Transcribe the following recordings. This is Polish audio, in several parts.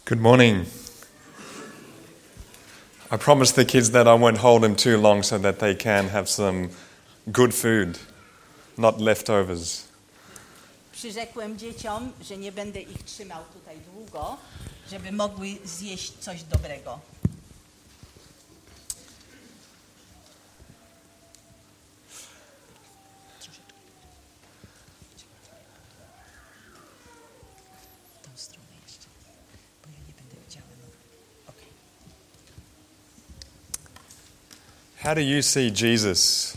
Good morning. I promised the kids that I won't hold them too long so that they can have some good food, not leftovers. Przyrzekłem dzieciom, że nie będę ich trzymał tutaj długo, żeby mogły zjeść coś dobrego. Tą stronę jeszcze, bo ja nie będę widziała. Okay. How do you see Jesus?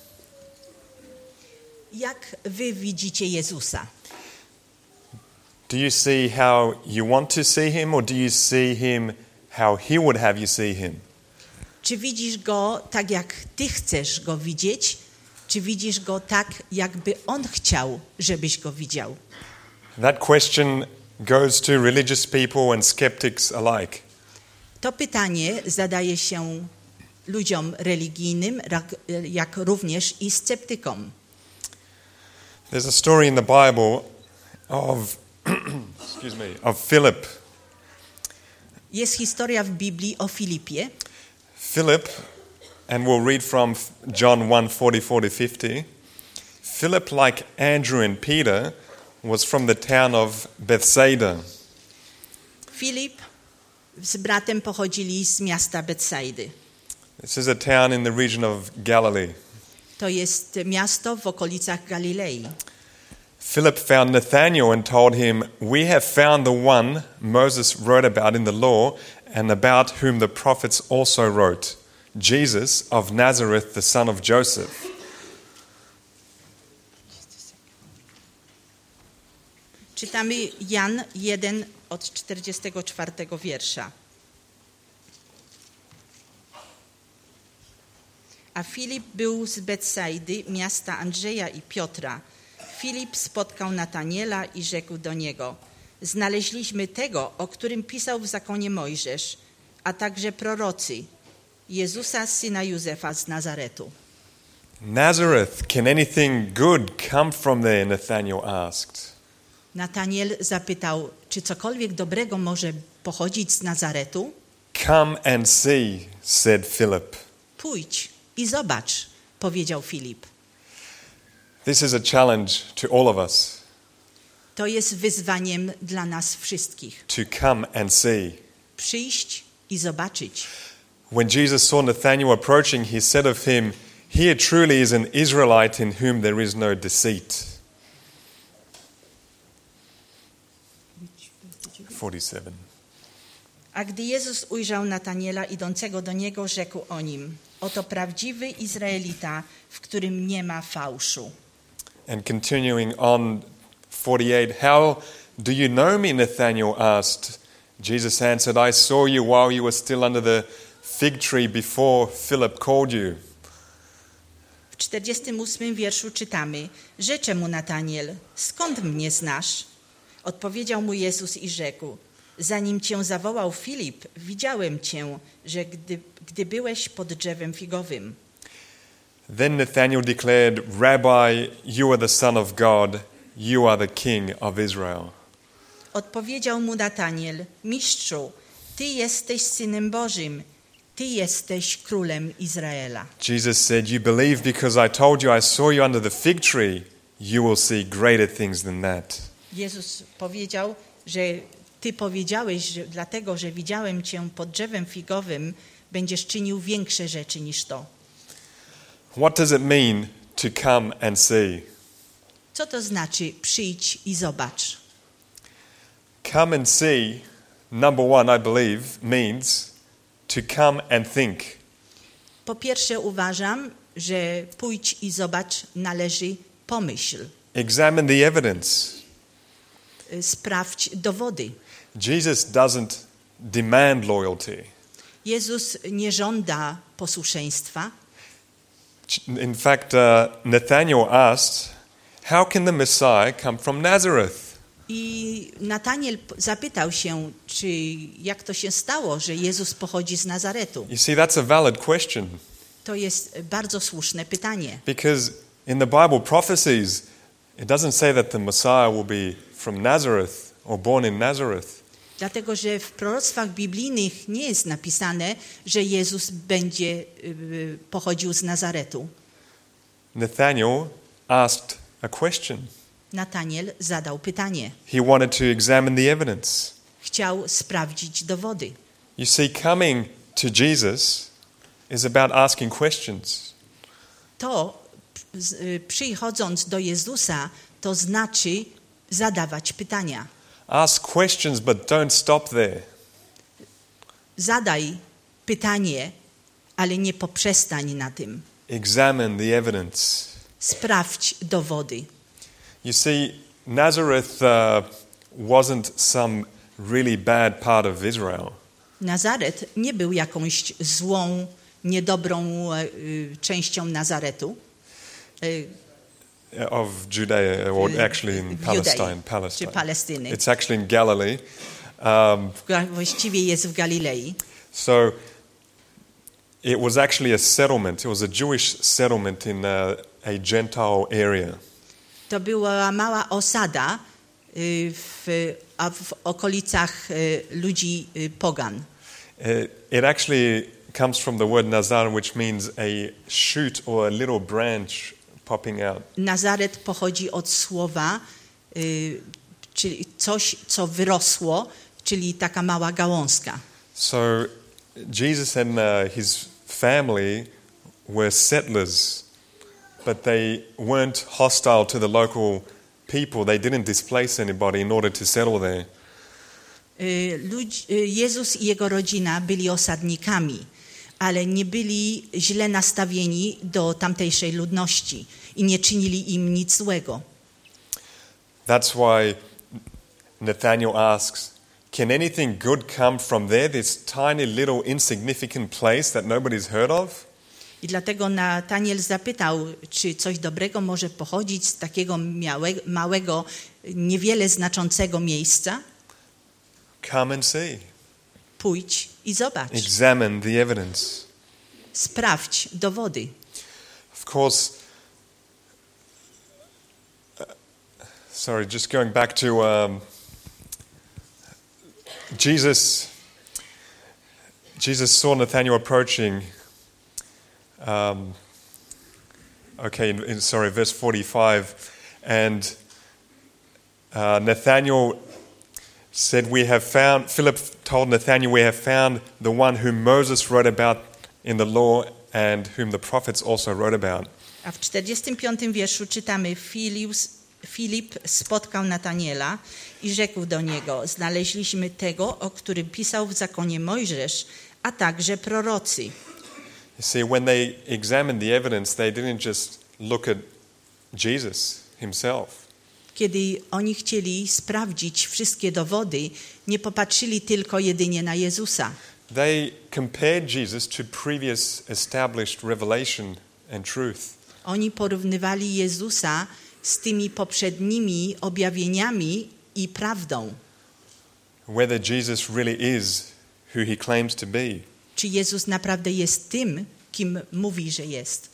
Jak wy widzicie Jezusa? Do you see how you want to see him, or do you see him how he would have you see him? Czy widzisz go tak, jak ty chcesz go widzieć, czy widzisz go tak, jakby on chciał, żebyś go widział? That question goes to religious people and skeptics alike. To pytanie zadaje się ludziom religijnym, jak również i sceptykom. There's a story in the Bible of of Philip. Jest historia w Biblii o Filipie. Philip, and we'll read from John 1:44-50. Philip, like Andrew and Peter, was from the town of Bethsaida. Filip z bratem pochodzili z miasta Betsaidy. This is a town in the region of Galilee. To jest miasto w okolicach Galilei. Philip found Nathanael and told him, "We have found the one Moses wrote about in the law and about whom the prophets also wrote, Jesus of Nazareth, the son of Joseph." Czytamy Jan 1 od 44 wiersza. A Filip był z Betsaidy, miasta Andrzeja i Piotra. Filip spotkał Nataniela i rzekł do niego: znaleźliśmy tego, o którym pisał w zakonie Mojżesz, a także prorocy, Jezusa, syna Józefa z Nazaretu. Nazareth, can anything good come from there? Nathanael asked. Nataniel zapytał, czy cokolwiek dobrego może pochodzić z Nazaretu? Come and see, said Philip. Pójdź i zobacz, powiedział Filip. This is a challenge to all of us. To jest wyzwaniem dla nas wszystkich. To come and see. Przyjść i zobaczyć. When Jesus saw Nathanael approaching, he said of him, "Here truly is an Israelite in whom there is no deceit." 47. A gdy Jezus ujrzał Nataniela idącego do niego, rzekł o nim: oto prawdziwy Izraelita, w którym nie ma fałszu. And continuing on 48, "How do you know me?" Nathanael asked. Jesus answered, "I saw you while you were still under the fig tree before Philip called you." W 48 wierszu czytamy: rzecze mu Nataniel: skąd mnie znasz? Odpowiedział mu Jezus i rzekł: zanim cię zawołał Filip, widziałem cię, że gdy byłeś pod drzewem figowym. Then Nathanael declared, "Rabbi, you are the Son of God, you are the King of Israel." Odpowiedział mu Nataniel: mistrzu, ty jesteś Synem Bożym, ty jesteś Królem Izraela. Jesus said, "You believe because I told you I saw you under the fig tree. You will see greater things than that." Jezus powiedział, że ty powiedziałeś, że dlatego, że widziałem cię pod drzewem figowym, będziesz czynił większe rzeczy niż to. What does it mean to come and see? Co to znaczy przyjdź i zobacz? Come and see, number one, I believe, means to come and think. Po pierwsze uważam, że pójdź i zobacz należy pomyśl. Examine the evidence. Sprawdź dowody. Jesus doesn't demand loyalty. Jezus nie żąda posłuszeństwa. In fact, Nathanael asked, "How can the Messiah come from Nazareth?" I Nataniel zapytał się, czy jak to się stało, że Jezus pochodzi z Nazaretu. You see, that's a valid question. To jest bardzo słuszne pytanie. Because in the Bible prophecies, it doesn't say that the Messiah will be from Nazareth or born in Nazareth. Dlatego, że w proroctwach biblijnych nie jest napisane, że Jezus będzie pochodził z Nazaretu. Nathanael asked a question. Nataniel zadał pytanie. He wanted to examine the evidence. Chciał sprawdzić dowody. You see, coming to Jesus is about asking questions. To przychodząc do Jezusa, to znaczy zadawać pytania. Ask questions, but don't stop there. Zadaj pytanie, ale nie poprzestań na tym. Examine the evidence. Sprawdź dowody. You see, Nazareth wasn't some really bad part of Israel. Nazaret nie był jakąś złą, niedobrą częścią Nazaretu. Of Judea, or actually in Palestine. Czy Palestyny. It's actually in Galilee. Właściwie jest w Galilei. So it was actually a settlement. It was a Jewish settlement in a Gentile area. To była mała osada w okolicach ludzi pogan. It actually comes from the word Nazar, which means a shoot or a little branch popping out. Nazaret pochodzi od słowa, czyli coś, co wyrosło, czyli taka mała gałązka. So Jesus and his family were settlers, but they weren't hostile to the local people. They didn't displace anybody in order to settle there. Jezus i jego rodzina byli osadnikami, ale nie byli źle nastawieni do tamtejszej ludności i nie czynili im nic złego. That's why Nathanael asks, can anything good come from there, this tiny little insignificant place that nobody's heard of? I dlatego Nataniel zapytał, czy coś dobrego może pochodzić z takiego małego, niewiele znaczącego miejsca? Come and see. Pójdź i zobacz. Examine the evidence. Sprawdź dowody. Of course, just going back to Jesus saw Nathanael approaching. Verse 45, and Nathanael said, Philip told Nathanael, we have found the one whom Moses wrote about in the law and whom the prophets also wrote about. A w 45 wierszu czytamy, Filip spotkał Nataniela i rzekł do niego, znaleźliśmy tego, o którym pisał w zakonie Mojżesz, a także prorocy. You see, when they examined the evidence, they didn't just look at Jesus himself. Kiedy oni chcieli sprawdzić wszystkie dowody, nie popatrzyli tylko jedynie na Jezusa. They compared Jesus to previous established revelation and truth. Oni porównywali Jezusa z tymi poprzednimi objawieniami i prawdą. Whether Jesus really is who he claims to be. Czy Jezus naprawdę jest tym, kim mówi, że jest?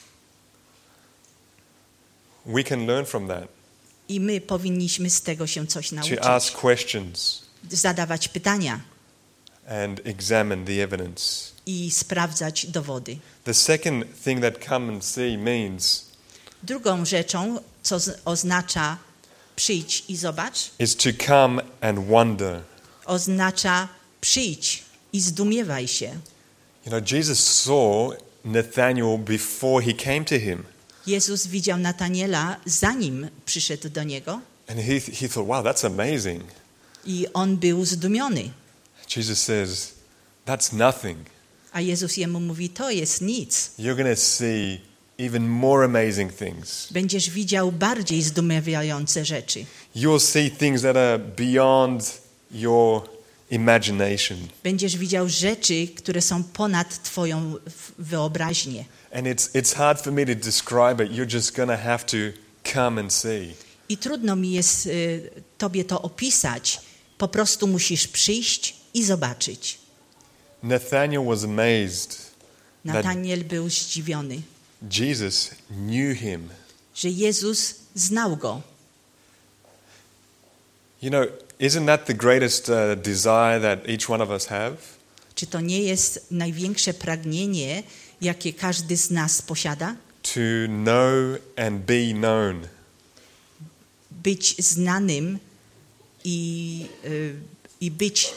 We can learn from that. I my powinniśmy z tego się coś nauczyć. To ask questions. Zadawać pytania. And examine the evidence. I sprawdzać dowody. The second thing that come and see means drugą rzeczą, co oznacza przyjdź i zobacz, is to come and wonder. Oznacza przyjdź i zdumiewaj się. You know, Jesus saw Nathanael before he came to him. Jezus widział Nataniela, zanim przyszedł do niego. And he thought, wow, that's amazing. I on był zdumiony. Jesus says, that's nothing. A Jezus jemu mówi, to jest nic. You're going to see even more amazing things. Będziesz widział bardziej zdumiewające rzeczy. You'll see things that are beyond your imagination. Będziesz widział rzeczy, które są ponad twoją wyobraźnię. And it's hard for me to describe it. You're just going to have to come and see. I trudno mi jest tobie to opisać. Po prostu musisz przyjść i zobaczyć. Nathanael was amazed. Nataniel był zdziwiony. Jesus knew him. Że Jezus znał go. You know, isn't that the greatest desire that each one of us have? Czy to nie jest największe pragnienie, jakie każdy z nas posiada? To know and be known. Być znanym i być,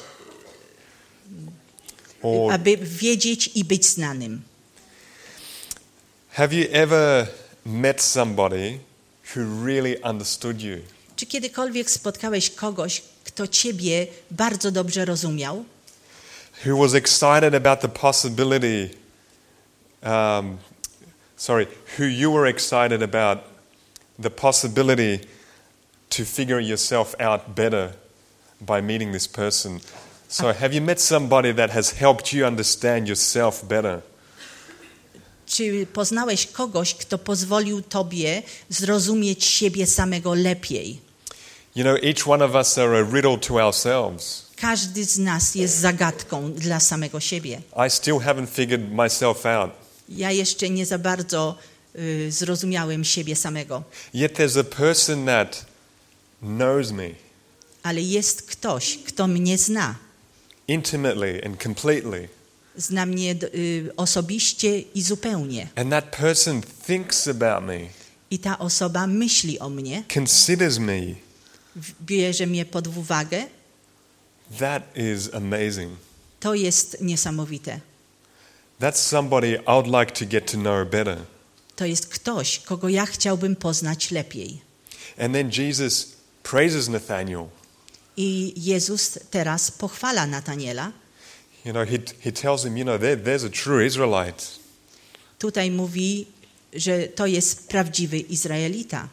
Or aby wiedzieć i być znanym. have you ever met somebody who really understood you? Czy kiedykolwiek spotkałeś kogoś, kto ciebie bardzo dobrze rozumiał? Who was excited about the possibility, who you were excited about the possibility to figure yourself out better by meeting this person. So have you met somebody that has helped you understand yourself better? Czy poznałeś kogoś, kto pozwolił tobie zrozumieć siebie samego lepiej? You know, each one of us are a riddle to ourselves. Każdy z nas jest zagadką dla samego siebie. I still haven't figured myself out. Ja jeszcze nie za bardzo zrozumiałem siebie samego. Yet there's a person that knows me Ale jest ktoś, kto mnie zna. intimately and completely. Zna mnie osobiście i zupełnie. And that person thinks about me, I ta osoba myśli o mnie, considers me. bierze mnie pod uwagę. That is amazing. To jest niesamowite. That's somebody I would like to get to know better. To jest ktoś, kogo ja chciałbym poznać lepiej. And then Jesus praises Nathanael. I Jezus teraz pochwala Nataniela. You know, he tells him, you know, there's a true Israelite. Tutaj mówi, że to jest prawdziwy Izraelita.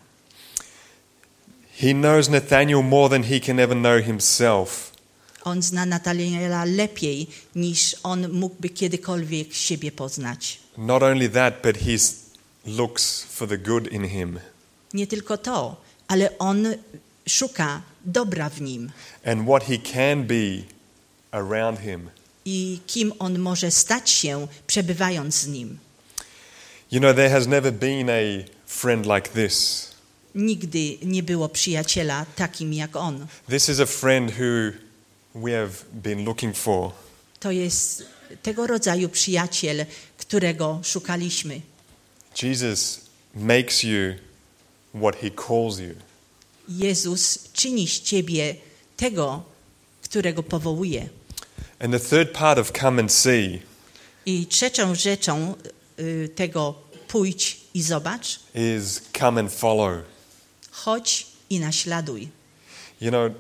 He knows Nathanael more than he can ever know himself. On zna Nataniela lepiej, niż on mógłby kiedykolwiek siebie poznać. Not only that, but he looks for the good in him. Nie tylko to, ale on szuka dobra w nim. And what he can be around him. I kim on może stać się, przebywając z nim. You know, there has never been a friend like this. Nigdy nie było przyjaciela takim jak on. This is a friend who we have been looking for. To jest tego rodzaju przyjaciel, którego szukaliśmy. Jesus makes you what he calls you. Jezus czyni z ciebie tego, którego powołuje. And the third part of come and see I trzecią rzeczą tego pójdź i zobacz, is come and follow. chodź i naśladuj. You know,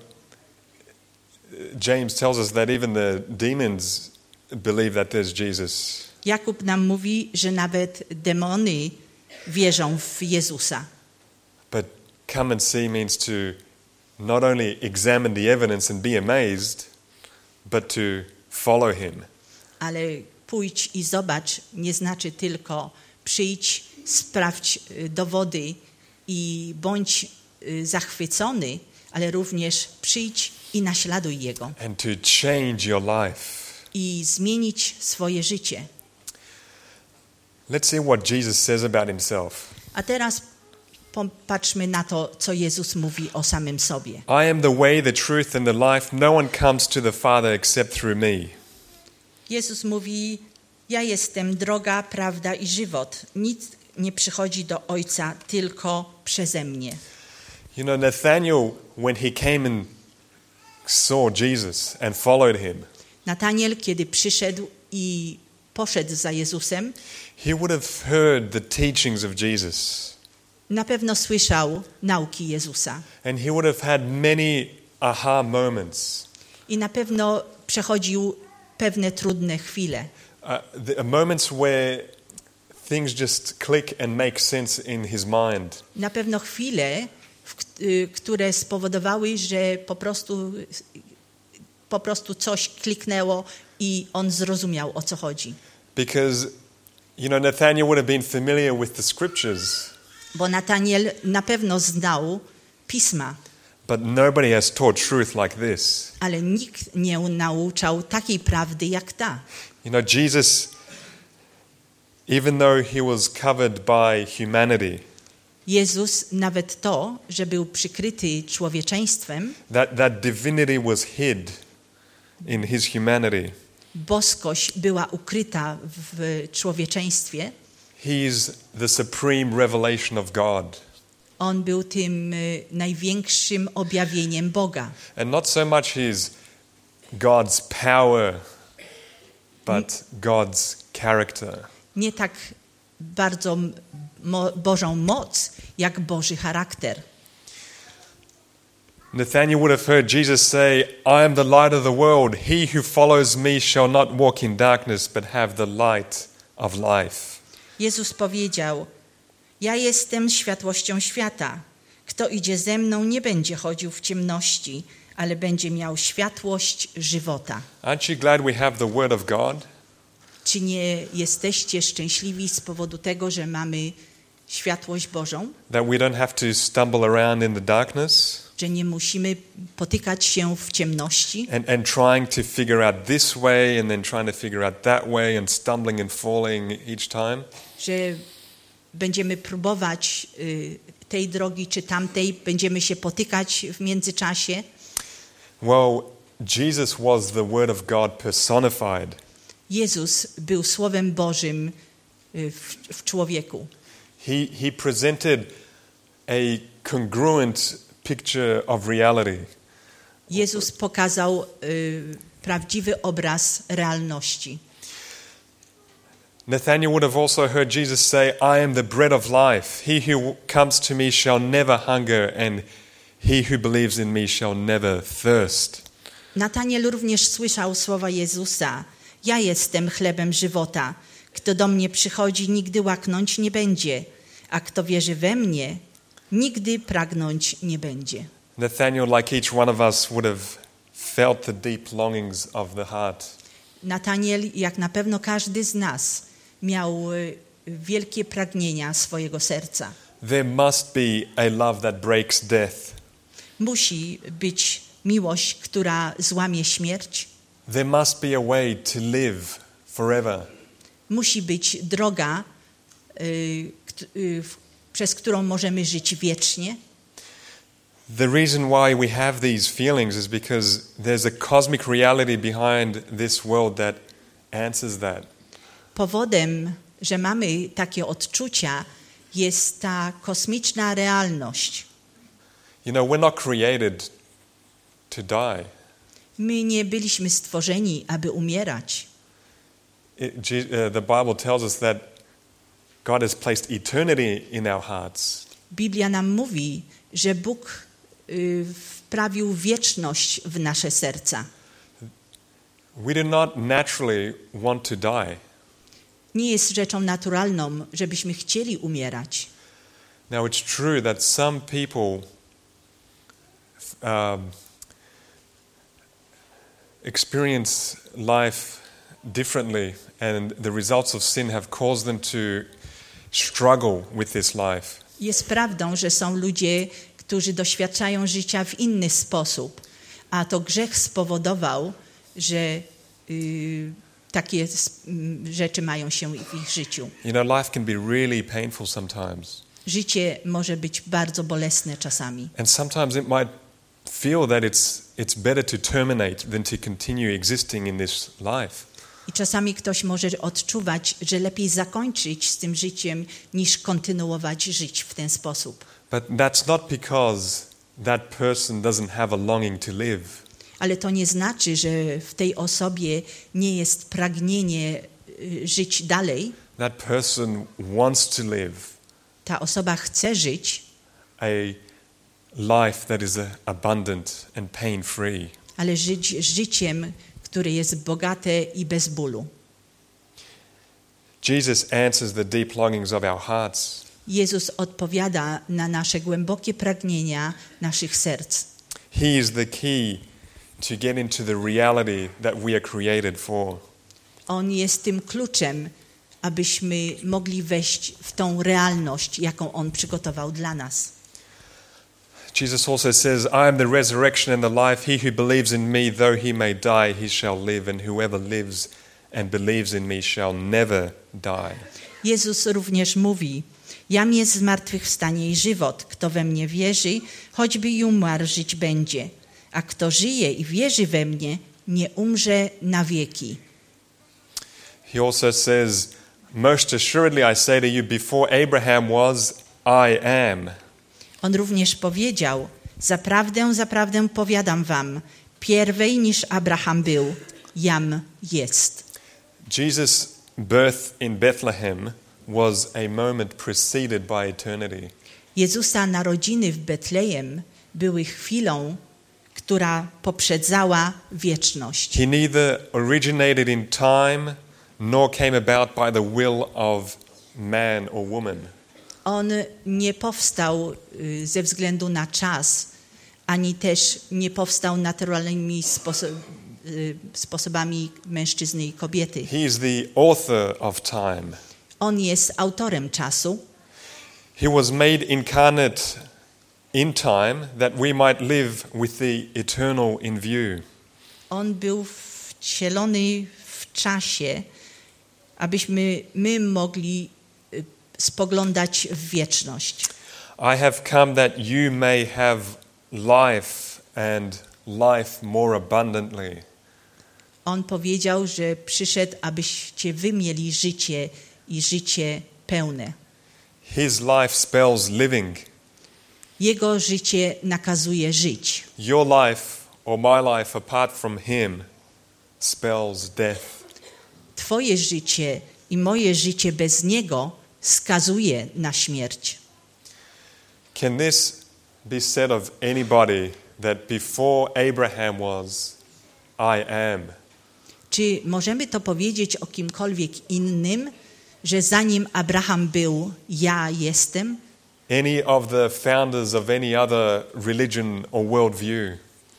James tells us that even the demons believe that there's Jesus. Jakub nam mówi, że nawet demony wierzą w Jezusa. But come and see means to not only examine the evidence and be amazed, but to follow him. Ale pójdź i zobacz nie znaczy tylko przyjdź, sprawdź dowody i bądź zachwycony, ale również przyjdź i naśladuj Jego. And to change your life. I zmienić swoje życie. Let's see what Jesus says about himself. A teraz popatrzmy na to, co Jezus mówi o samym sobie. I am the way, the truth and the life. No one comes to the Father except through me. Jezus mówi, ja jestem droga, prawda i żywot. Nic nie przychodzi do Ojca tylko przeze mnie. You know, Nathanael, when he came and saw Jesus and followed him, Nataniel, kiedy przyszedł i poszedł za Jezusem, he would have heard the teachings of Jesus. na pewno słyszał nauki Jezusa. And he would have had many aha moments. I na pewno przechodził pewne trudne chwile. Moments where things just click and make sense in his mind. Na pewno chwile, które spowodowały, że po prostu coś kliknęło i on zrozumiał, o co chodzi. Because, you know, Nathanael would have been familiar with the scriptures. Bo Nataniel na pewno znał Pisma, But nobody has taught truth like this. ale nikt nie nauczał takiej prawdy jak ta. You know, Jesus, even though he was covered by humanity, Jezus nawet to, że był przykryty człowieczeństwem, that divinity was hid in his humanity. boskość była ukryta w człowieczeństwie. He's the supreme revelation of God. On był tym największym objawieniem Boga. And not so much his God's power, but God's character. Nie tak bardzo Bożą moc, jak Boży charakter. Nathanael would have heard Jesus say, I am the light of the world. He who follows me shall not walk in darkness, but have the light of life. Jezus powiedział, ja jestem światłością świata. Kto idzie ze mną, nie będzie chodził w ciemności, ale będzie miał światłość żywota. Aren't you glad we have the Word of God? Czy nie jesteście szczęśliwi z powodu tego, że mamy światłość Bożą? That we don't have to stumble around in the darkness Że nie musimy potykać się w ciemności and trying to figure out this way and then trying to figure out that way and stumbling and falling each time? że będziemy próbować tej drogi czy tamtej, będziemy się potykać w międzyczasie. Well, Jesus was the Word of God personified. Jezus był Słowem Bożym w człowieku. He presented a congruent picture of reality. Jezus pokazał prawdziwy obraz realności. Nathanael would have also heard Jesus say, I am the bread of life. He who comes to me shall never hunger, and he who believes in me shall never thirst. Nataniel również słyszał słowa Jezusa. Ja jestem chlebem żywota. Kto do mnie przychodzi, nigdy łaknąć nie będzie, a kto wierzy we mnie, nigdy pragnąć nie będzie. Nathanael, like each one of us, would have felt the deep longings of the heart. Nataniel, jak na pewno każdy z nas, miał wielkie pragnienia swojego serca. There must be a love that breaks death. Musi być miłość, która złamie śmierć. There must be a way to live forever. Musi być droga, przez którą możemy żyć wiecznie. The reason why we have these feelings is because there's a cosmic reality behind this world that answers that. Powodem, że mamy takie odczucia, jest ta kosmiczna realność. You know, we're not created to die. My nie byliśmy stworzeni, aby umierać. The Bible tells us that God has placed eternity in our hearts. Biblia nam mówi, że Bóg wprawił wieczność w nasze serca. We do not naturally want to die. Nie jest rzeczą naturalną, żebyśmy chcieli umierać. Now it's true that some people experience life differently, and the results of sin have caused them to struggle with this life. Jest prawdą, że są ludzie, którzy doświadczają życia w inny sposób, a to grzech spowodował, że takie rzeczy mają się w ich życiu. You know, life can be really painful sometimes. Życie może być bardzo bolesne czasami. And sometimes it might feel that it's better to terminate than to continue existing in this life. I czasami ktoś może odczuwać, że lepiej zakończyć z tym życiem, niż kontynuować żyć w ten sposób. But that's not because that person doesn't have a longing to live. Ale to nie znaczy, że w tej osobie nie jest pragnienie żyć dalej. That person wants to live Ta osoba chce żyć, a life that is abundant and pain-free. ale żyć życiem, które jest bogate i bez bólu. Jesus answers the deep longings of our hearts. Jezus odpowiada na nasze głębokie pragnienia naszych serc. He is the key to get into the reality that we are created for. On jest tym kluczem, abyśmy mogli wejść w tą realność, jaką On przygotował dla nas. Jesus also says, I am the resurrection and the life. He who believes in me, though he may die, he shall live, and whoever lives and believes in me shall never die. Jezus również mówi, Jam jest zmartwychwstanie i żywot. Kto we mnie wierzy, choćby i umarł, żyć będzie. A kto żyje i wierzy we mnie, nie umrze na wieki. He also says, most assuredly I say to you, before Abraham was, I am. On również powiedział, zaprawdę, zaprawdę powiadam wam, pierwej niż Abraham był, jam jest. Jesus' birth in Bethlehem was a moment preceded by eternity. Jezusa narodziny w Betlejem były chwilą, która poprzedzała wieczność. He neither originated in time nor came about by the will of man or woman. On nie powstał ze względu na czas, ani też nie powstał naturalnymi sposobami mężczyzny i kobiety. He is the author of time. On jest autorem czasu. He was made incarnate in time that we might live with the eternal in view. On był wcielony w czasie, abyśmy my mogli spoglądać w wieczność. I have come that you may have life and life more abundantly. On powiedział, że przyszedł, abyście wy mieli życie i życie pełne. His life spells living. Jego życie nakazuje żyć. Your life or my life apart from him spells death. Twoje życie i moje życie bez niego skazuje na śmierć. Can this be said of anybody that before Abraham was, I am? Czy możemy to powiedzieć o kimkolwiek innym, że zanim Abraham był, ja jestem? Any of the founders of any other religion or worldview?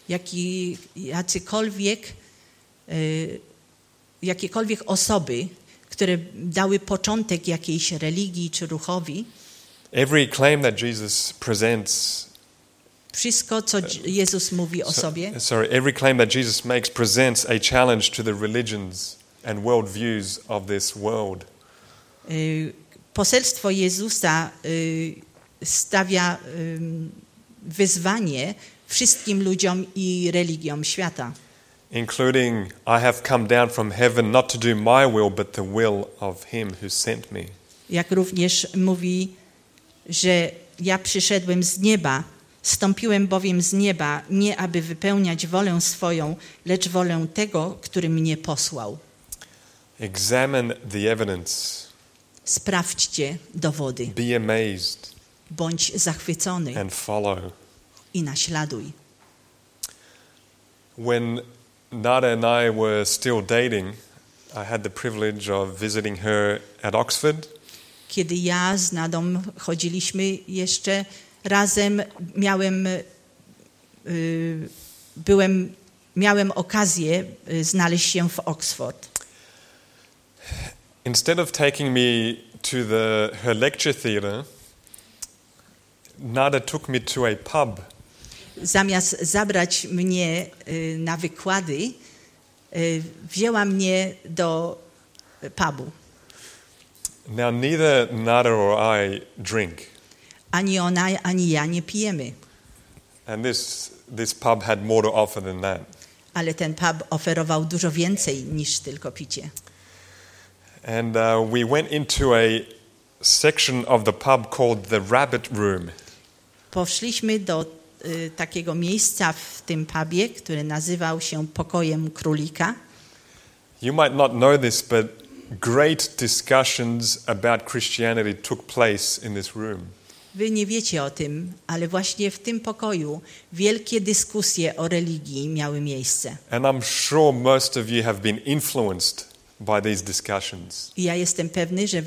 Jakiekolwiek osoby, które dały początek jakiejś religii czy ruchowi, Every claim that Jesus presents, wszystko, co Jezus mówi o sobie, every claim that Jesus makes presents a challenge to the religions and worldviews of this world. Poselstwo Jezusa stawia wyzwanie wszystkim ludziom i religiom świata. Including, I have come down from heaven not to do my will, but the will of him who sent me. Jak również mówi, że ja przyszedłem z nieba, zstąpiłem bowiem z nieba, nie aby wypełniać wolę swoją, lecz wolę tego, który mnie posłał. Examine the evidence. Sprawdźcie dowody. Be amazed. Bądź zachwycony And follow. i naśladuj. When Nada and I were still dating, I had the privilege of visiting her at Oxford. Kiedy ja z Nadą chodziliśmy jeszcze razem, miałem okazję znaleźć się w Oxford. Instead of taking me to her lecture theatre, Nada took me to a pub. Zamiast zabrać mnie na wykłady, wzięła mnie do pubu. Now neither Nada or I drink. Ani ona, ani ja nie pijemy. And this pub had more to offer than that. Ale ten pub oferował dużo więcej niż tylko picie. And we went into a section of the pub called the Rabbit Room. Poszliśmy do takiego miejsca w tym pubie, który nazywał się Pokojem Królika. You might not know this, but great discussions about Christianity took place in this room. Wy nie wiecie o tym, ale właśnie w tym pokoju wielkie dyskusje o religii miały miejsce. And I'm sure most of you have been influenced by these discussions. I ja jestem pewny, że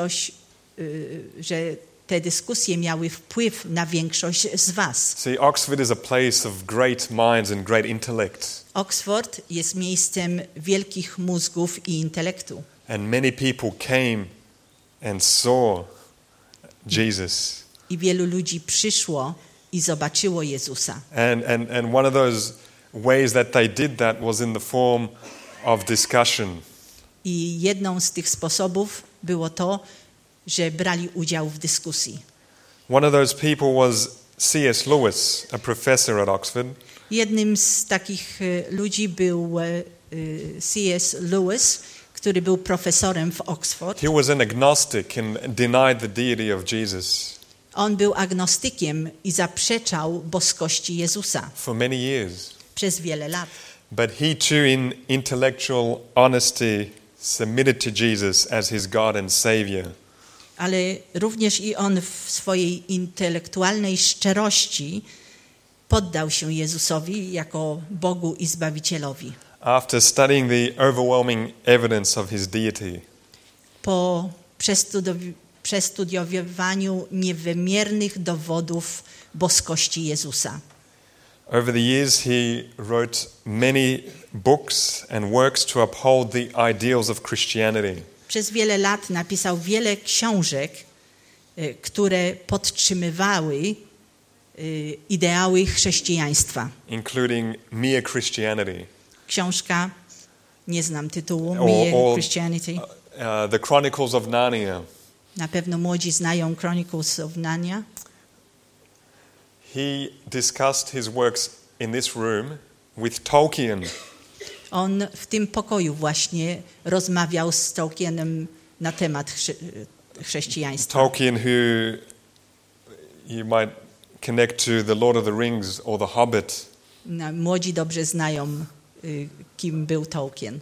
że te dyskusje miały wpływ na większość z was. See, Oxford is a place of great minds and great intellect. Oxford jest miejscem wielkich mózgów i intelektu. And many people came and saw Jesus. I wielu ludzi przyszło i zobaczyło Jezusa. And one of those ways that they did that was in the form of discussion. I jedną z tych sposobów było to, że brali udział w dyskusji. One of those people was C.S. Lewis, a professor at Oxford. Jednym z takich ludzi był C.S. Lewis, który był profesorem w Oxford. He was an agnostic and denied the deity of Jesus On był agnostykiem i zaprzeczał boskości Jezusa for many years. przez wiele lat. But he too, in intellectual honesty, submitted to Jesus as his God and Savior. Ale również i on w swojej intelektualnej szczerości poddał się Jezusowi jako Bogu i Zbawicielowi. After studying the overwhelming evidence of his deity, Po przestudiowaniu niewymiernych dowodów boskości Jezusa. over the years he wrote many books and works to uphold the ideals of Christianity. Przez wiele lat napisał wiele książek, które podtrzymywały ideały chrześcijaństwa. Including Mere Christianity, Książka, nie znam tytułu, Mere Christianity. The Chronicles of Narnia. Na pewno młodzi znają Chronicles of Narnia. He discussed his works in this room with Tolkien. On w tym pokoju właśnie rozmawiał z Tolkienem na temat chrześcijaństwa. Tolkien, who you might connect to The Lord of the Rings or The Hobbit. Młodzi dobrze znają, kim był Tolkien.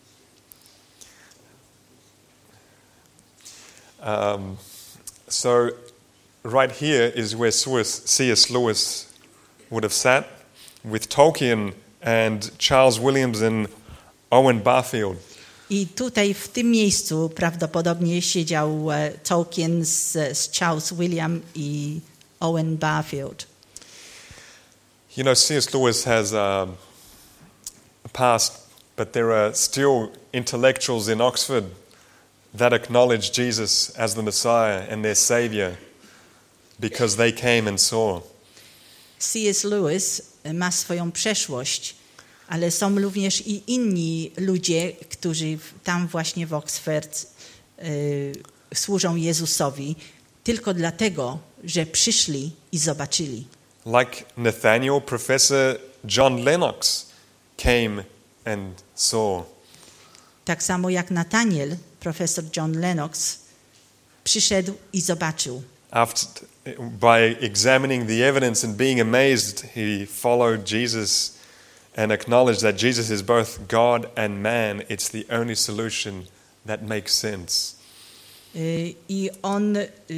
So right here is where C.S. Lewis would have sat with Tolkien and Charles Williams and Owen Barfield. I tutaj w tym miejscu prawdopodobnie siedział Tolkien z Charles William i Owen Barfield. You know, C.S. Lewis has a past, but there are still intellectuals in Oxford that acknowledge Jesus as the Messiah and their Savior because they came and saw. C.S. Lewis ma swoją przeszłość, ale są również i inni ludzie, którzy tam właśnie w Oxford służą Jezusowi tylko dlatego, że przyszli i zobaczyli. Like Nathaniel, Professor John Lennox came and saw. Tak samo jak Nathaniel, profesor John Lennox, przyszedł i zobaczył. By examining the evidence and being amazed, he followed Jesus and acknowledged that Jesus is both God and man. It's the only solution that makes sense. I on,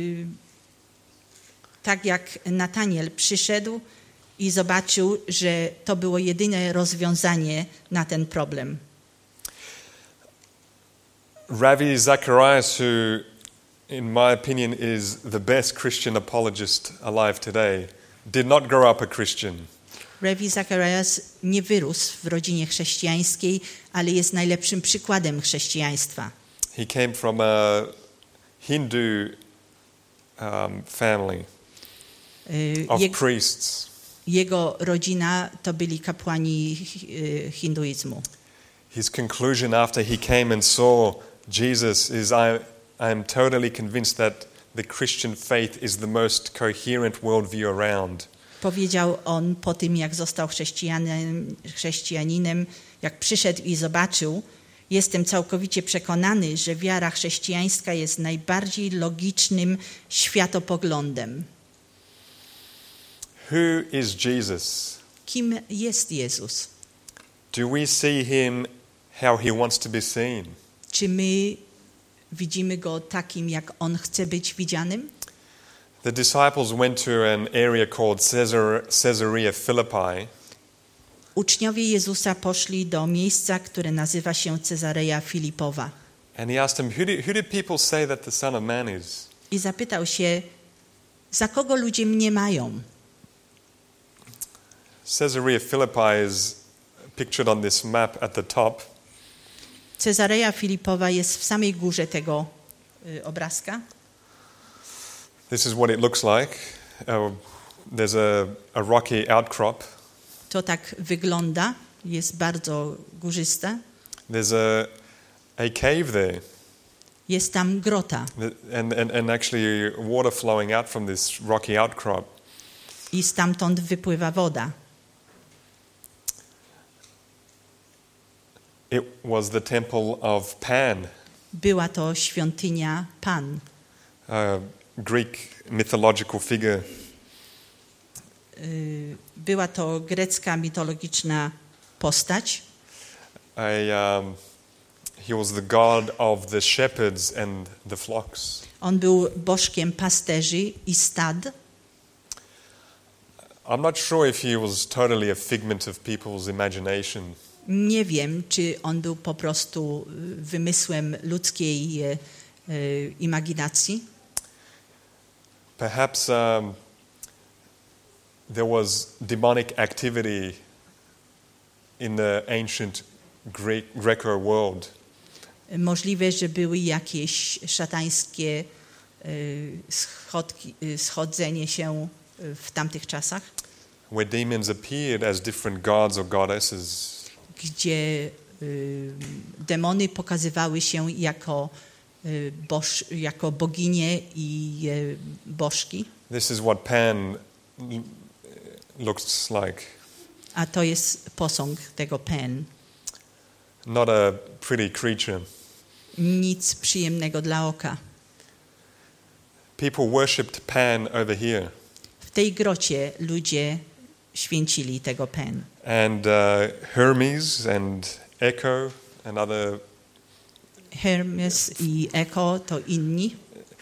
tak jak Nathaniel, przyszedł i zobaczył, że to było jedyne rozwiązanie na ten problem. Ravi Zacharias, who in my opinion is the best Christian apologist alive today, did not grow up a Christian. Ravi Zacharias nie wyrósł w rodzinie chrześcijańskiej, ale jest najlepszym przykładem chrześcijaństwa. He came from a Hindu family of priests. Jego rodzina to byli kapłani hinduizmu. His conclusion after he came and saw Jesus is, I am totally convinced that the Christian faith is the most coherent worldview around. Powiedział on po tym, jak został chrześcijaninem, jak przyszedł i zobaczył, jestem całkowicie przekonany, że wiara chrześcijańska jest najbardziej logicznym światopoglądem. Who is Jesus? Kim jest Jezus? Do we see him how he wants to be seen? Czy my widzimy go takim, jak on chce być widzianym? The disciples went to an area called Caesarea Philippi. Uczniowie Jezusa poszli do miejsca, które nazywa się Cezarea Filipowa. And he asked them, who do people say that the Son of Man is? I zapytał się, za kogo ludzie mnie mają? Caesarea Philippi is pictured on this map at the top. Cezarea Filipowa jest w samej górze tego obrazka. This is what it looks like. There's a rocky outcrop. To tak wygląda, jest bardzo górzyste. There's a cave there. Jest tam grota and actually water flowing out from this rocky outcrop. i stamtąd wypływa woda. It was the temple of Pan, Była to świątynia Pan, a Greek mythological figure. Była to grecka mitologiczna postać. He was the god of the shepherds and the flocks. On był bożkiem pasterzy i stad. I'm not sure if he was totally a figment of people's imagination. Nie wiem, czy on był po prostu wymysłem ludzkiej imaginacji. Perhaps there was demonic activity in the ancient Greco world. Możliwe, że były jakieś szatańskie schodzenie się w tamtych czasach, Where demons appeared as different gods or goddesses. gdzie demony pokazywały się jako boginie i bożki. This is what Pan looks like. A to jest posąg tego Pan. Not a pretty creature. Nic przyjemnego dla oka. People worshipped Pan over here. W tej grocie ludzie święcili tego Pan. And Hermes and Echo and other Hermes i Echo to inni.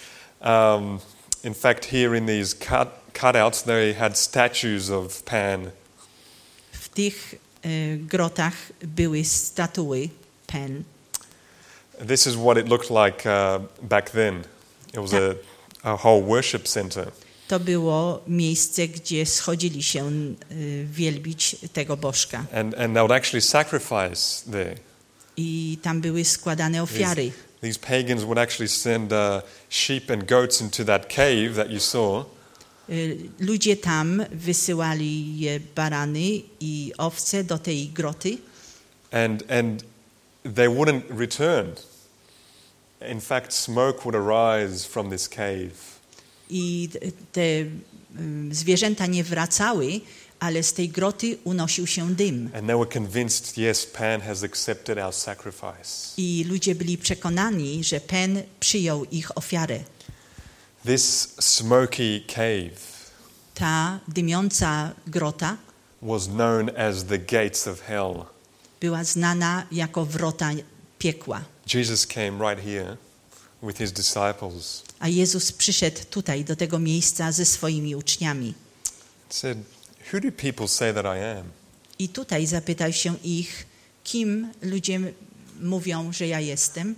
in fact, here in these cutouts, they had statues of Pan. W tych grotach były statuły Pan. This is what it looked like back then. It was a whole worship center. To było miejsce, gdzie schodzili się wielbić tego bożka. And they would actually sacrifice there. I tam były składane ofiary. These pagans would actually send sheep and goats into that cave that you saw. Ludzie tam wysyłali barany i owce do tej groty. And they wouldn't return. In fact, smoke would arise from this cave. I te zwierzęta nie wracały, ale z tej groty unosił się dym. And they were convinced, yes, Pan has accepted our sacrifice. I ludzie byli przekonani, że Pan przyjął ich ofiarę. This smoky cave Ta dymiąca grota was known as the gates of hell. była znana jako wrota piekła. Jesus came right here with his disciples. A Jezus przyszedł tutaj do tego miejsca ze swoimi uczniami. Said, "Who do people say that I am?" I tutaj zapytał się ich, kim ludzie mówią, że ja jestem.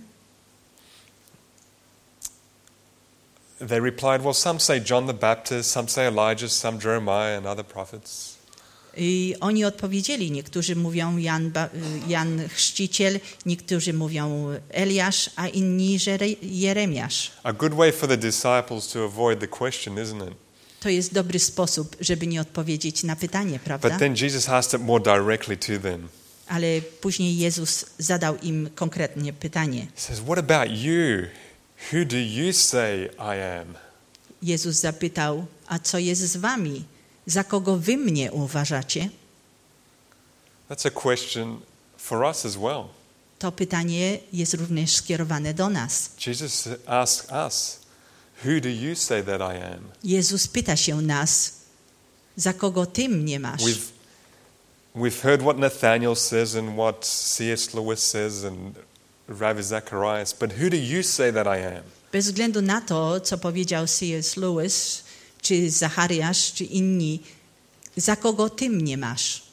They replied, "Well, some say John the Baptist, some say Elijah, some Jeremiah and other prophets." I oni odpowiedzieli, niektórzy mówią Jan Chrzciciel, niektórzy mówią Eliasz, a inni Jeremiasz. A good way for the disciples to avoid the question, isn't it? To jest dobry sposób, żeby nie odpowiedzieć na pytanie, prawda? But then Jesus asked it more directly to them. Ale później Jezus zadał im konkretnie pytanie. He says, "What about you? Who do you say I am?" Jezus zapytał, a co jest z wami? Za kogo wy mnie uważacie? That's a question for us as well. To pytanie jest również skierowane do nas. Jesus asks us, "Who do you say that I am?" Jezus pyta się nas, za kogo ty mnie masz? We've heard what Nathaniel says and what C.S. Lewis says and Ravi Zacharias, but who do you say that I am? Bez względu na to, co powiedział C.S. Lewis, czy Zachariasz, czy inni, za kogo ty mnie masz?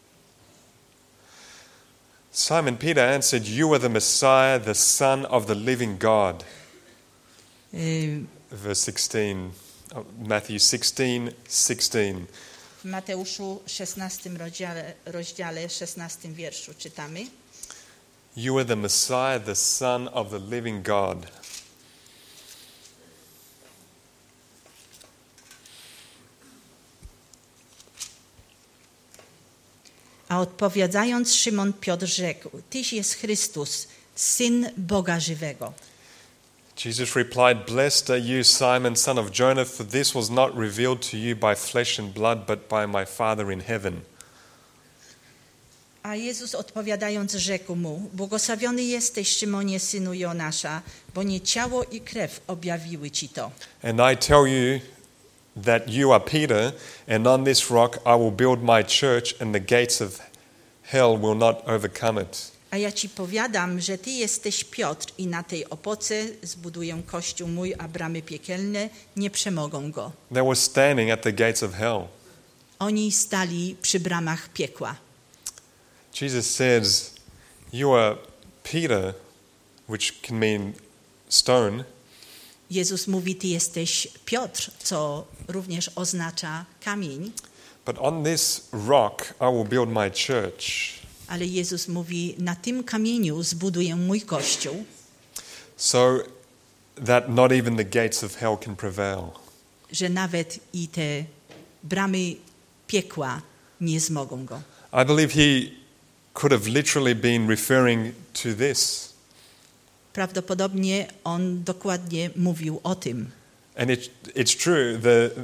Simon Peter answered, "You are the Messiah, the Son of the living God." Verse 16, Matthew 16:16. W Mateuszu 16 rozdziale 16 wierszu czytamy: You are the Messiah, the Son of the living God. A odpowiadając Szymon Piotr rzekł: Tyś jest Chrystus, Syn Boga żywego. Jesus replied, "Blessed are you, Simon, son of Jonah, for this was not revealed to you by flesh and blood, but by my Father in heaven." A Jezus odpowiadając rzekł mu: Błogosławiony jesteś, Szymonie, synu Jonasza, bo nie ciało i krew objawiły ci to. And I tell you that you are Peter, and on this rock I will build my church, and the gates of hell will not overcome it. A ja ci powiadam, że ty jesteś Piotr i na tej opoce zbuduję kościół mój, a bramy piekielne nie przemogą go. They were standing at the gates of hell. Oni stali przy bramach piekła. Jesus says, "You are Peter," which can mean stone. Jezus mówi, ty jesteś Piotr, co również oznacza kamień. But on this rock I will build my church. Ale Jezus mówi, na tym kamieniu zbuduję mój kościół. So that not even the gates of hell can prevail. Że nawet i te bramy piekła nie zmogą go. I believe he could have literally been referring to this. Prawdopodobnie on dokładnie mówił o tym. And it's true.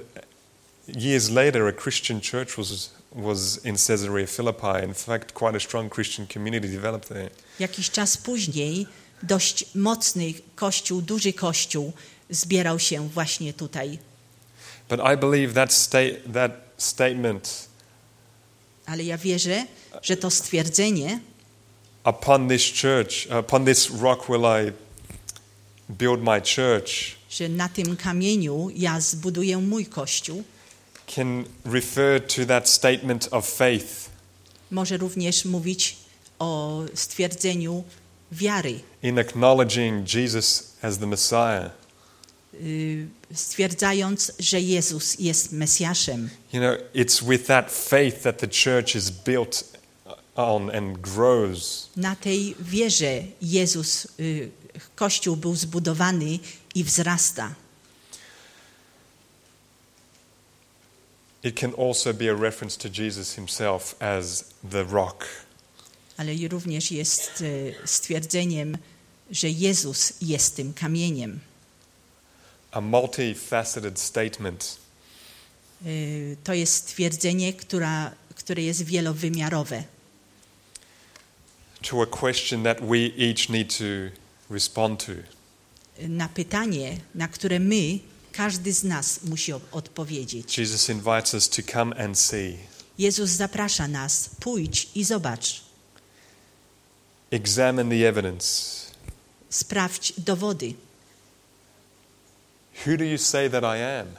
Years later, a Christian church was in Caesarea Philippi. In fact, quite a strong Christian community developed there. Jakiś czas później dość mocny kościół, duży kościół zbierał się właśnie tutaj. But I believe that statement, ale ja wierzę, że to stwierdzenie upon this rock will I build my church, że na tym kamieniu ja zbuduję mój kościół, can refer to that statement of faith może również mówić o stwierdzeniu wiary, in acknowledging Jesus as the Messiah. Stwierdzając, że Jezus jest Mesjaszem. You know, it's with that faith that the church is built on and grows. Na tej wierze Jezus, Kościół był zbudowany i wzrasta. It can also be a reference to Jesus himself as the rock. Ale również jest stwierdzeniem, że Jezus jest tym kamieniem. A multifaceted statement. To jest stwierdzenie, które jest wielowymiarowe. To a question that we each need to respond to. Na pytanie, na które my, każdy z nas musi odpowiedzieć. Jesus invites us to come and see. Jezus zaprasza nas, pójdź i zobacz. Examine the evidence. Sprawdź dowody. Who do you say that I am?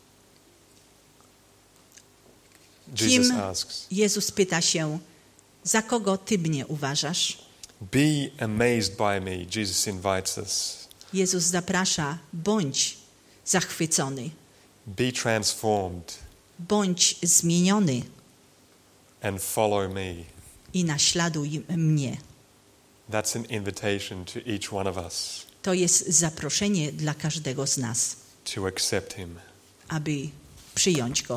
Jesus asks. Jezus pyta się, za kogo ty mnie uważasz? Be amazed by me, Jesus invites us. Jezus zaprasza, bądź zachwycony. Be transformed. Bądź zmieniony. And follow me. I naśladuj mnie. That's an invitation to each one of us. To jest zaproszenie dla każdego z nas. To accept him. Aby przyjąć go.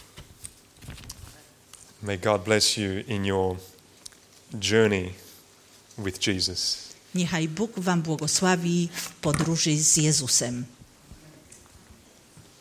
May God bless you in your journey with Jesus. Niechaj Bóg wam błogosławi w podróży z Jezusem.